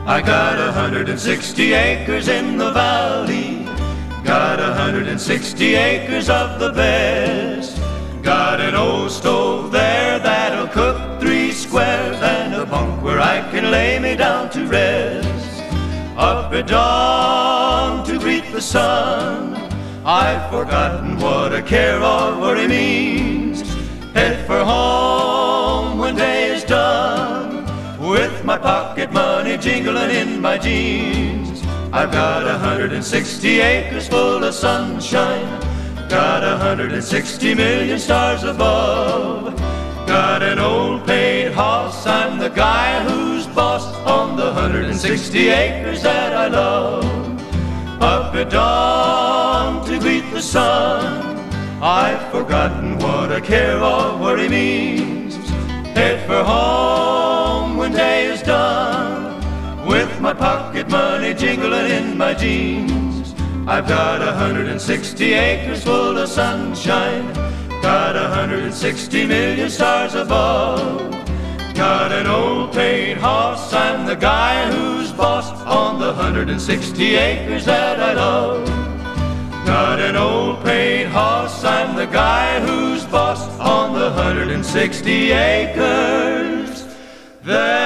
I got 160 acres in the valley, got 160 acres of the best. Got an old stove there that'll cook 3 squares, and a bunk where I can lay me down to rest. Up at dawn to greet the sun, I've forgotten what a care or worry means. Head for home when day is done, with my pocket money jingling in my jeans. I've got 160 acres full of sunshine, got 160 million stars above. Got an old paid horse, I'm the guy who's boss on the 160 acres that I love. Up at dawn to greet the sun, I've forgotten what a care or worry means. Head for home when day is done, with my pocket money jingling in my jeans. I've got 160 acres full of sunshine, got 160 million stars above. Got an old paid horse, I'm the guy who's boss on the 160 acres that I love. Got an old paid horse, I'm the guy who's boss on the 160 acres that